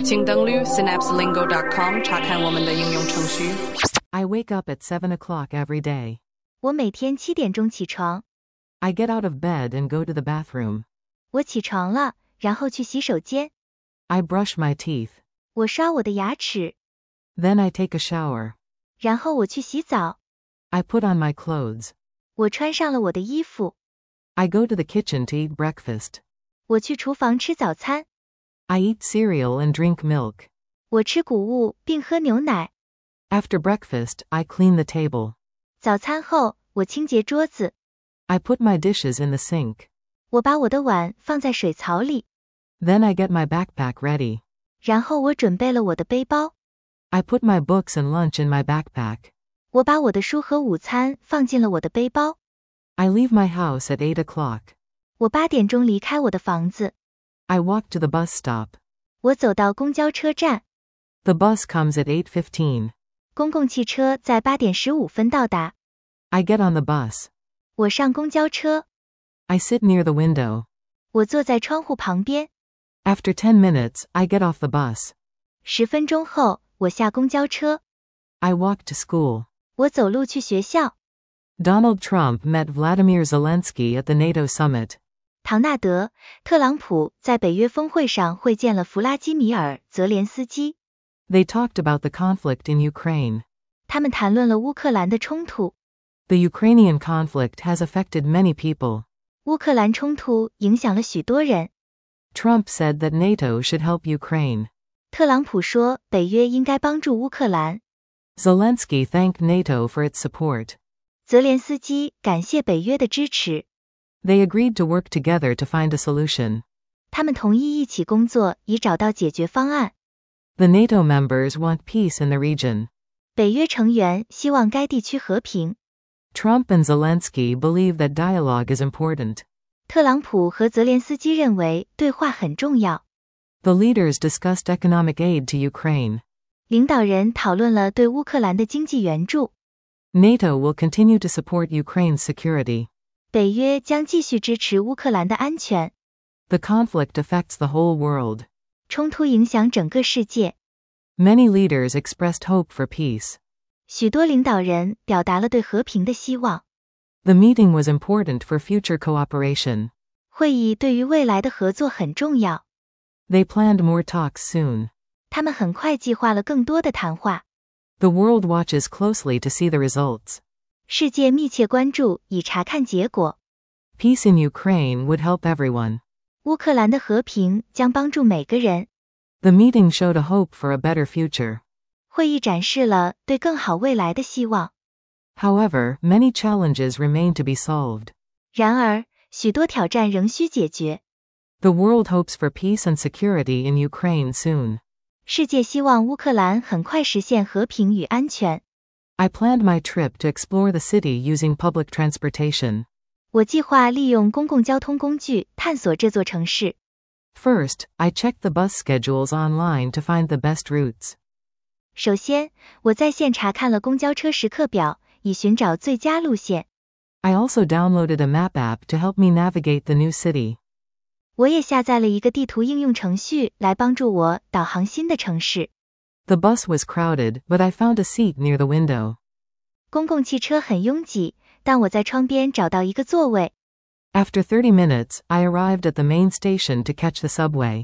请登录 synapselingo.com 查看我们的应用程序。 I wake up at 7 o'clock every day. 我每天7点钟起床。 I get out of bed and go to the bathroom. 我起床了，然后去洗手间。 I brush my teeth. 我刷我的牙齿。 Then I take a shower. 然后我去洗澡。 I put on my clothes. 我穿上了我的衣服。 I go to the kitchen to eat breakfast. 我去厨房吃早餐。 I eat cereal and drink milk. 我吃谷物并喝牛奶。 After breakfast, I clean the table. 早餐后，我清洁桌子。 I put my dishes in the sink. 我把我的碗放在水槽里。 Then I get my backpack ready. 然后我准备了我的背包。 I put my books and lunch in my backpack. 我把我的书和午餐放进了我的背包。 I leave my house at 8 o'clock. 我8点钟离开我的房子。 I walk to the bus stop. 我走到公交车站。 The bus comes at 8:15. 公共汽车在8点15分到达。 I get on the bus. 我上公交车。 I sit near the window. 我坐在窗户旁边。 After 10 minutes, I get off the bus. 10分钟后，我下公交车。 I walk to school. 我走路去学校。 Donald Trump met Vladimir Zelensky at the NATO summit. 唐纳德·特朗普在北约峰会上会见了弗拉基米尔·泽连斯基。 They talked about the conflict in Ukraine. 他们谈论了乌克兰的冲突。 The Ukrainian conflict has affected many people. 乌克兰冲突影响了许多人。 Trump said that NATO should help Ukraine. 特朗普说，北约应该帮助乌克兰。 Zelensky thanked NATO for its support. 泽连斯基感谢北约的支持。 They agreed to work together to find a solution. 他们同意一起工作，以找到解决方案。 The NATO members want peace in the region. 北约成员希望该地区和平。 Trump and Zelensky believe that dialogue is important. 特朗普和泽连斯基认为对话很重要。 The leaders discussed economic aid to Ukraine. 领导人讨论了对乌克兰的经济援助。 NATO will continue to support Ukraine's security. 北约将继续支持乌克兰的安全。 The conflict affects the whole world. 冲突影响整个世界。 Many leaders expressed hope for peace. 许多领导人表达了对和平的希望。 The meeting was important for future cooperation. 会议对于未来的合作很重要。 They planned more talks soon. 他们很快计划了更多的谈话。 The world watches closely to see the results. 世界密切关注以查看结果。 Peace in Ukraine would help everyone. 乌克兰的和平将帮助每个人。 The meeting showed a hope for a better future. 会议展示了对更好未来的希望。 However, many challenges remain to be solved. 然而，许多挑战仍需解决。 The world hopes for peace and security in Ukraine soon. 世界希望乌克兰很快实现和平与安全。 I planned my trip to explore the city using public transportation. 我计划利用公共交通工具探索这座城市。 First, I checked the bus schedules online to find the best routes. 首先，我在线查看了公交车时刻表，以寻找最佳路线。 I also downloaded a map app to help me navigate the new city. 我也下载了一个地图应用程序来帮助我导航新的城市。 The bus was crowded, but I found a seat near the window. 公共汽车很拥挤，但我在窗边找到一个座位。 After 30 minutes, I arrived at the main station to catch the subway.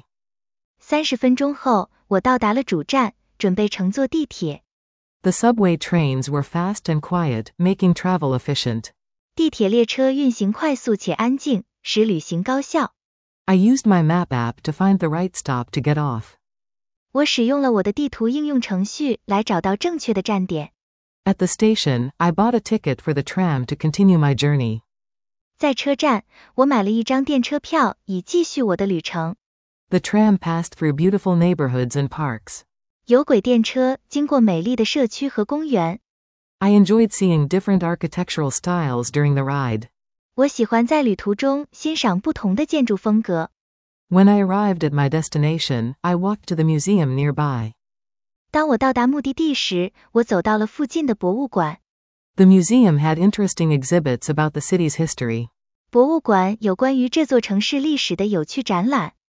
30分钟后，我到达了主站，准备乘坐地铁。 The subway trains were fast and quiet, making travel efficient. 地铁列车运行快速且安静，使旅行高效。 I used my map app to find the right stop to get off. 我使用了我的地图应用程序来找到正确的站点。 At the station, I bought a ticket for the tram to continue my journey. 在车站，我买了一张电车票，以继续我的旅程。 The tram passed through beautiful neighborhoods and parks. 有轨电车经过美丽的社区和公园。 I enjoyed seeing different architectural styles during the ride. 我喜欢在旅途中欣赏不同的建筑风格。 When I arrived at my destination, I walked to the museum nearby. 当我到达目的地时，我走到了附近的博物馆。 The museum had interesting exhibits about the city's history. 博物馆有关于这座城市历史的有趣展览。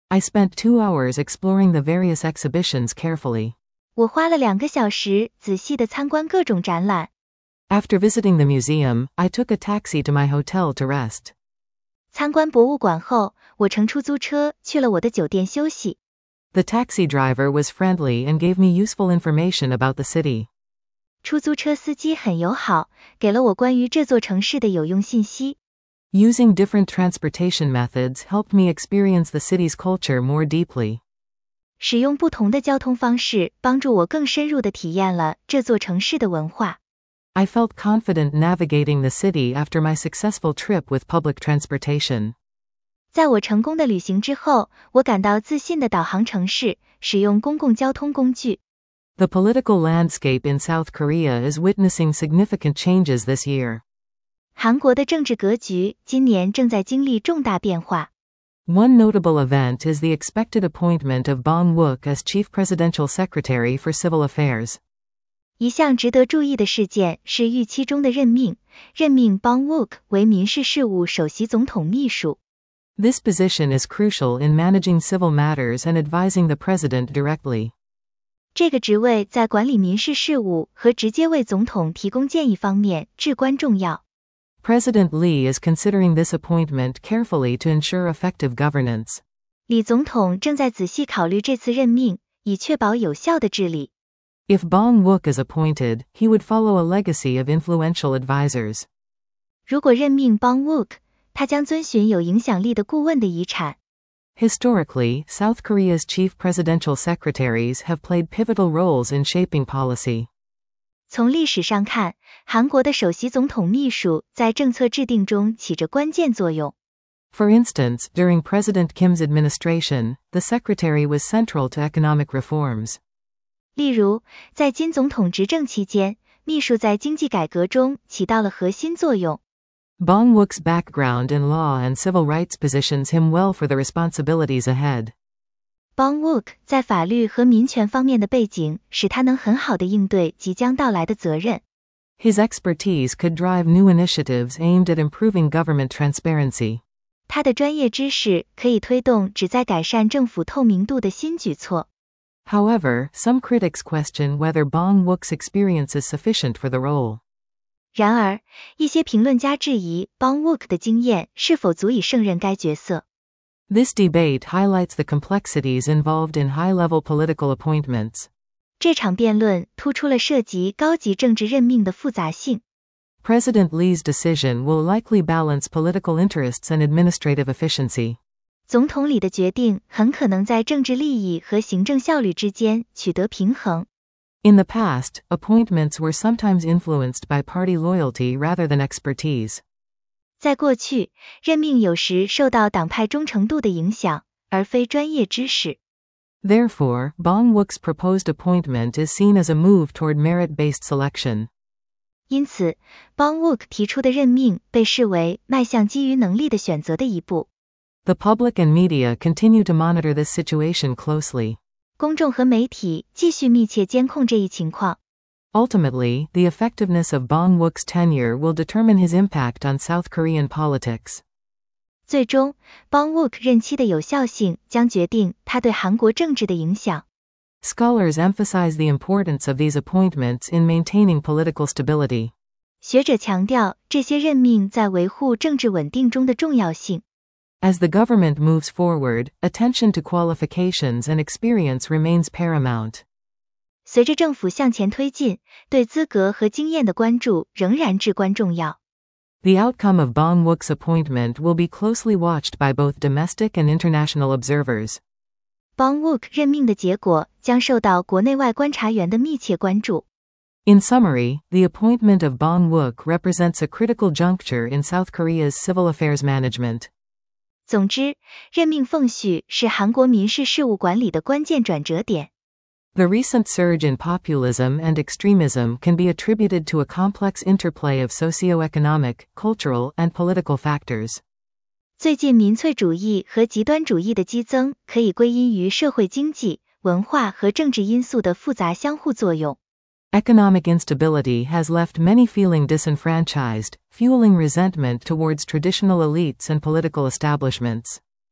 I spent 2 hours exploring the various exhibitions carefully. 我花了2个小时仔细地参观各种展览。 After visiting the museum, I took a taxi to my hotel to rest. 参观博物馆后，我乘出租车去了我的酒店休息。 The taxi driver was friendly and gave me useful information about the city. 出租车司机很友好，给了我关于这座城市的有用信息。 Using different transportation methods helped me experience the city's culture more deeply. 使用不同的交通方式，帮助我更深入地体验了这座城市的文化。 I felt confident navigating the city after my successful trip with public transportation. 在我成功的旅行之后，我感到自信地导航城市，使用公共交通工具。 The political landscape in South Korea is witnessing significant changes this year. 韩国的政治格局今年正在经历重大变化。 One notable event is the expected appointment of Bong Wook as Chief Presidential Secretary for Civil Affairs. 一项值得注意的事件是预期中的任命Bong Wook 为民事事务首席总统秘书。 This position is crucial in managing civil matters and advising the president directly. 这个职位在管理民事事务和直接为总统提供建议方面至关重要。 President Lee is considering this appointment carefully to ensure effective governance. 李总统正在仔细考虑这次任命，以确保有效的治理。 If Bong Wook is appointed, he would follow a legacy of influential advisors. 如果任命 Bong Wook， 他将遵循有影响力的顾问的遗产。 Historically, South Korea's chief presidential secretaries have played pivotal roles in shaping policy. 从历史上看，韩国的首席总统秘书在政策制定中起着关键作用。 For instance, during President Kim's administration, the secretary was central to economic reforms. 例如，在金总统执政期间，秘书在经济改革中起到了核心作用。 Bong Wook's background in law and civil rights positions him well for the responsibilities ahead. Bong Wook 在法律和民权方面的背景，使他能很好地应对即将到来的责任。 His expertise could drive new initiatives aimed at improving government transparency. 他的专业知识可以推动旨在改善政府透明度的新举措。 However, some critics question whether Bong Wook's experience is sufficient for the role. 然而，一些评论家质疑 Bong Wook 的经验是否足以胜任该角色。 This debate highlights the complexities involved in high-level political appointments. 这场辩论突出了涉及高级政治任命的复杂性。 President Lee's decision will likely balance political interests and administrative efficiency. 总统李的决定很可能在政治利益和行政效率之间取得平衡。 In the past, appointments were sometimes influenced by party loyalty rather than expertise. 在过去，任命有时受到党派忠诚度的影响，而非专业知识。 Therefore, Bong Wook's proposed appointment is seen as a move toward merit-based selection. 因此 ，Bong Wook 提出的任命被视为迈向基于能力的选择的一步。 The public and media continue to monitor this situation closely. 公众和媒体继续密切监控这一情况。 Ultimately, the effectiveness of Bong Wook's tenure will determine his impact on South Korean politics. 最终 ，Bong Wook 任期的有效性将决定他对韩国政治的影响。 Scholars emphasize the importance of these appointments in maintaining political stability. 学者强调这些任命在维护政治稳定中的重要性。 As the government moves forward, attention to qualifications and experience remains paramount. 随着政府向前推进，对资格和经验的关注仍然至关重要。 The outcome of Bong Wook's appointment will be closely watched by both domestic and international observers. Bong Wook 任命的结果将受到国内外观察员的密切关注。 In summary, the appointment of Bong Wook represents a critical juncture in South Korea's civil affairs management. 总之，任命奉序是韩国民事事务管理的关键转折点。 The recent surge in populism and extremism can be attributed to a complex interplay of socio-economic, cultural, and political factors. 最近民粹主义和极端主义的激增可以归因于社会经济、文化和政治因素的复杂相互作用。 Economic instability has left many feeling disenfranchised, fueling resentment towards traditional elites and political establishments.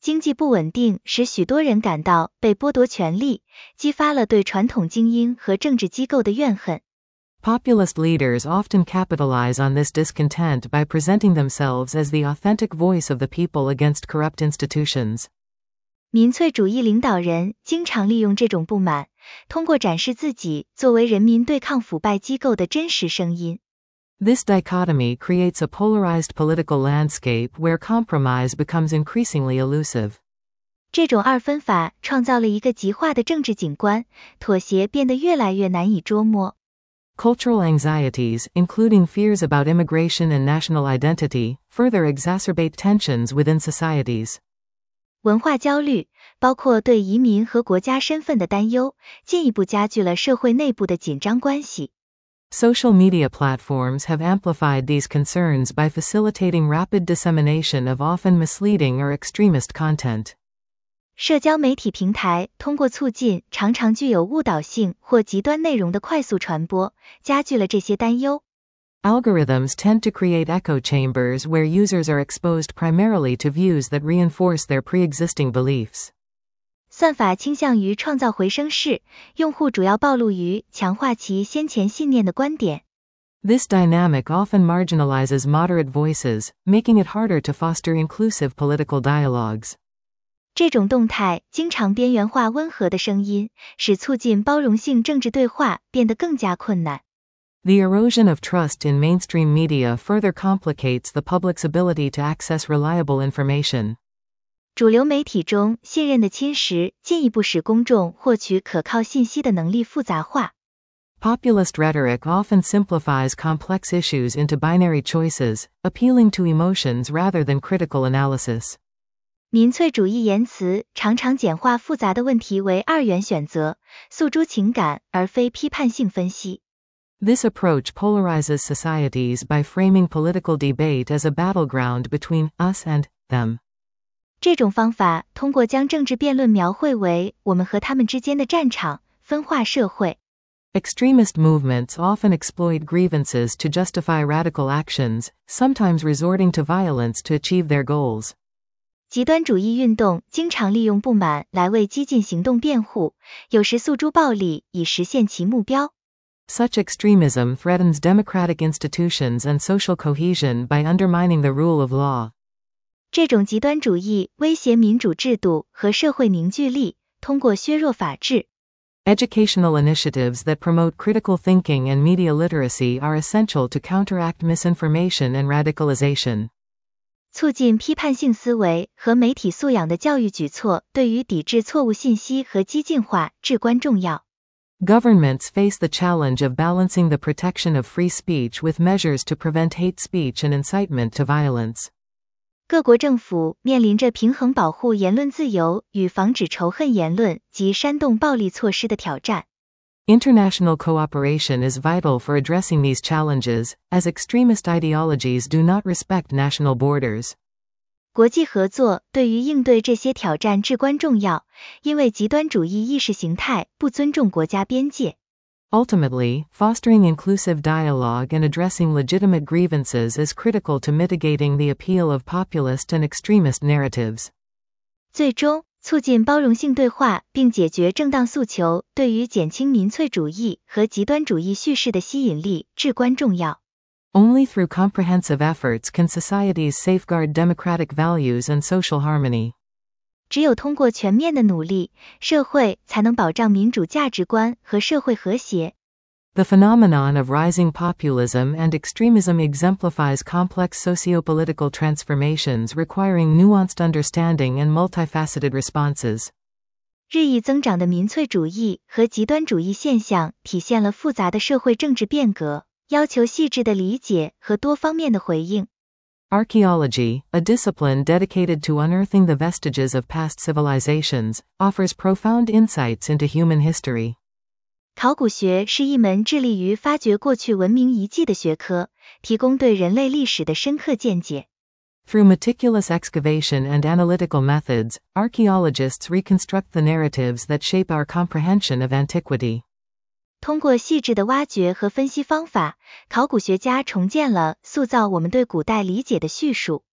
经济不稳定使许多人感到被剥夺权利，激发了对传统精英和政治机构的怨恨。 Populist leaders often capitalize on this discontent by presenting themselves as the authentic voice of the people against corrupt institutions. 民粹主义领导人经常利用这种不满，通过展示自己作为人民对抗腐败机构的真实声音。 This dichotomy creates a polarized political landscape where compromise becomes increasingly elusive. 这种二分法创造了一个极化的政治景观，妥协变得越来越难以捉摸。 Cultural anxieties, including fears about immigration and national identity, further exacerbate tensions within societies. 文化焦虑，包括对移民和国家身份的担忧，进一步加剧了社会内部的紧张关系。 Social media platforms have amplified these concerns by facilitating rapid dissemination of often misleading or extremist content. 社交媒体平台通过促进常常具有误导性或极端内容的快速传播，加剧了这些担忧。 Algorithms tend to create echo chambers where users are exposed primarily to views that reinforce their pre-existing beliefs. 算法倾向于创造回声室，用户主要暴露于强化其先前信念的观点。 This dynamic often marginalizes moderate voices, making it harder to foster inclusive political dialogues. 这种动态经常边缘化温和的声音，使促进包容性政治对话变得更加困难。 The erosion of trust in mainstream media further complicates the public's ability to access reliable information. 主流媒体中信任的侵蚀，进一步使公众获取可靠信息的能力复杂化。 Populist rhetoric often simplifies complex issues into binary choices, appealing to emotions rather than critical analysis. 民粹主义言辞常常简化复杂的问题为二元选择，诉诸情感而非批判性分析。 This approach polarizes societies by framing political debate as a battleground between us and them. 这种方法通过将政治辩论描绘为我们和他们之间的战场，分化社会。 Extremist movements often exploit grievances to justify radical actions, sometimes resorting to violence to achieve their goals. 极端主义运动经常利用不满来为激进行动辩护，有时诉诸暴力以实现其目标。 Such extremism threatens democratic institutions and social cohesion by undermining the rule of law. 这种极端主义威胁民主制度和社会凝聚力，通过削弱法治。 Educational initiatives that promote critical thinking and media literacy are essential to counteract misinformation and radicalization. 促进批判性思维和媒体素养的教育举措对于抵制错误信息和激进化至关重要。 Governments face the challenge of balancing the protection of free speech with measures to prevent hate speech and incitement to violence. 各国政府面临着平衡保护言论自由与防止仇恨言论及煽动暴力措施的挑战。 International cooperation is vital for addressing these challenges, as extremist ideologies do not respect national borders. 国际合作对于应对这些挑战至关重要，因为极端主义意识形态不尊重国家边界。 Ultimately, fostering inclusive dialogue and addressing legitimate grievances is critical to mitigating the appeal of populist and extremist narratives. 最终，促进包容性对话并解决正当诉求，对于减轻民粹主义和极端主义叙事的吸引力至关重要。 Only through comprehensive efforts can societies safeguard democratic values and social harmony. 只有通过全面的努力，社会才能保障民主价值观和社会和谐。 The phenomenon of rising populism and extremism exemplifies complex socio-political transformations requiring nuanced understanding and multifaceted responses. 日益增长的民粹主义和极端主义现象体现了复杂的社会政治变革，要求细致的理解和多方面的回应。 Archaeology, a discipline dedicated to unearthing the vestiges of past civilizations, offers profound insights into human history. 考古学是一门致力于发掘过去文明遗迹的学科，提供对人类历史的深刻见解。 Through meticulous excavation and analytical methods, archaeologists reconstruct the narratives that shape our comprehension of antiquity. 通过细致的挖掘和分析方法，考古学家重建了塑造我们对古代理解的叙述。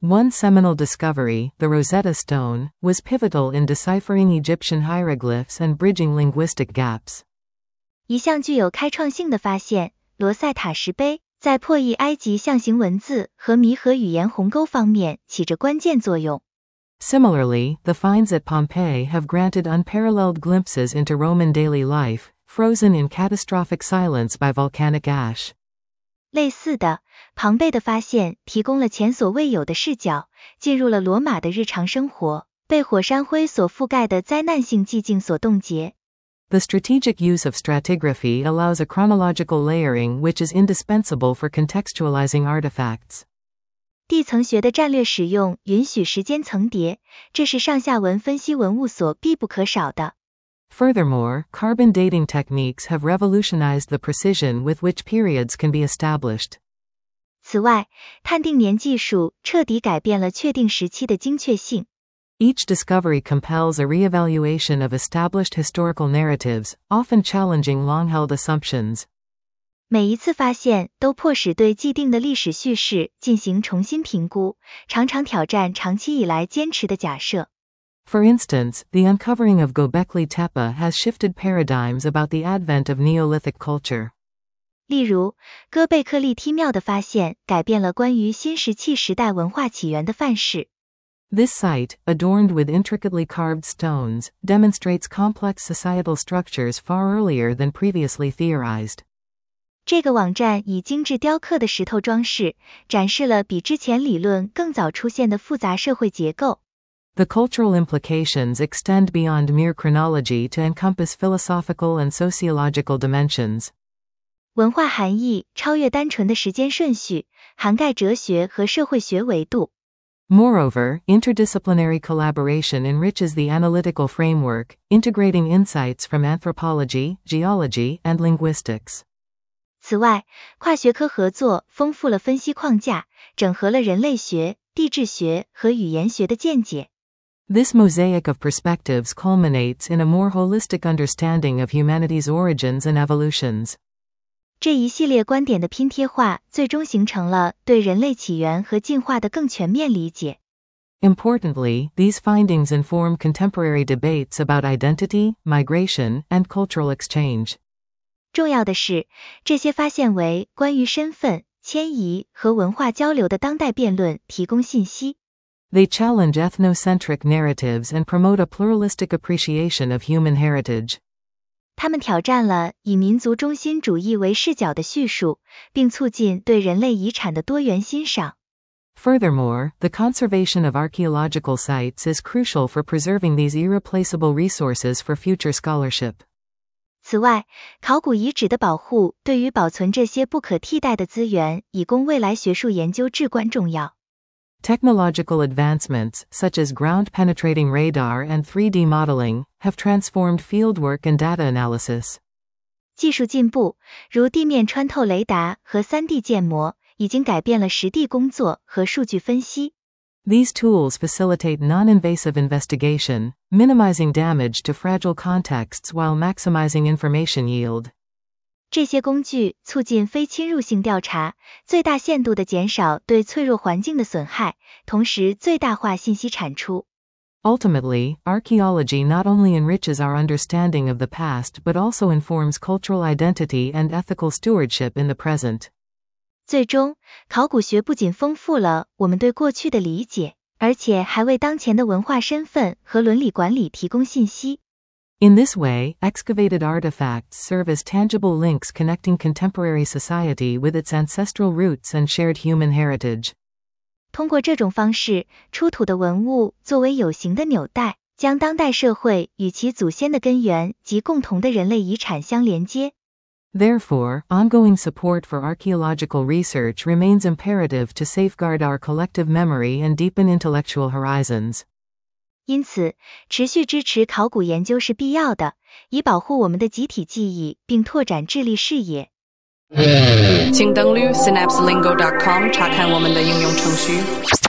One seminal discovery, the Rosetta Stone, was pivotal in deciphering Egyptian hieroglyphs and bridging linguistic gaps. 一项具有开创性的发现，罗塞塔石碑，在破译埃及象形文字和弥合语言鸿沟方面起着关键作用。 Similarly, the finds at Pompeii have granted unparalleled glimpses into Roman daily life, frozen in catastrophic silence by volcanic ash. 类似的，庞贝的发现提供了前所未有的视角，进入了罗马的日常生活，被火山灰所覆盖的灾难性寂静所冻结。 The strategic use of stratigraphy allows a chronological layering which is indispensable for contextualizing artifacts. 地层学的战略使用允许时间层叠，这是上下文分析文物所必不可少的。 Furthermore, carbon dating techniques have revolutionized the precision with which periods can be established. 此外，碳定年技术彻底改变了确定时期的精确性。 Each discovery compels a re-evaluation of established historical narratives, often challenging long-held assumptions. 每一次发现都迫使对既定的历史叙事进行重新评估，常常挑战长期以来坚持的假设。 For instance, the uncovering of Göbekli Tepe has shifted paradigms about the advent of Neolithic culture. 例如，哥贝克利梯庙的发现改变了关于新石器时代文化起源的范式。 This site, adorned with intricately carved stones, demonstrates complex societal structures far earlier than previously theorized. 这个网站以精致雕刻的石头装饰，展示了比之前理论更早出现的复杂社会结构。 The cultural implications extend beyond mere chronology to encompass philosophical and sociological dimensions. 文化含义超越单纯的时间顺序，涵盖哲学和社会学维度。 Moreover, interdisciplinary collaboration enriches the analytical framework, integrating insights from anthropology, geology, and linguistics. 此外，跨学科合作丰富了分析框架，整合了人类学、地质学和语言学的见解。 This mosaic of perspectives culminates in a more holistic understanding of humanity's origins and evolutions. 这一系列观点的拼贴化，最终形成了对人类起源和进化的更全面理解。 Importantly, these findings inform contemporary debates about identity, migration, and cultural exchange. 重要的是，这些发现为关于身份、迁移和文化交流的当代辩论提供信息。 They challenge ethnocentric narratives and promote a pluralistic appreciation of human heritage. 他们挑战了以民族中心主义为视角的叙述，并促进对人类遗产的多元欣赏。 Furthermore, the conservation of archaeological sites is crucial for preserving these irreplaceable resources for future scholarship. 此外，考古遗址的保护对于保存这些不可替代的资源以供未来学术研究至关重要。 Technological advancements, such as ground-penetrating radar and 3D modeling, have transformed fieldwork and data analysis. 技术进步，如地面穿透雷达和 3D 建模，已经改变了实地工作和数据分析。 These tools facilitate non-invasive investigation, minimizing damage to fragile contexts while maximizing information yield. 这些工具促进非侵入性调查，最大限度地减少对脆弱环境的损害，同时最大化信息产出。 Ultimately, archaeology not only enriches our understanding of the past but also informs cultural identity and ethical stewardship in the present. 最终，考古学不仅丰富了我们对过去的理解，而且还为当前的文化身份和伦理管理提供信息。 In this way, excavated artifacts serve as tangible links connecting contemporary society with its ancestral roots and shared human heritage. 通过这种方式，出土的文物作为有形的纽带，将当代社会与其祖先的根源及共同的人类遗产相连接。 Therefore, ongoing support for archaeological research remains imperative to safeguard our collective memory and deepen intellectual horizons. 因此，持续支持考古研究是必要的，以保护我们的集体记忆并拓展智力视野。 请登录 synapselingo.com 查看我们的应用程序。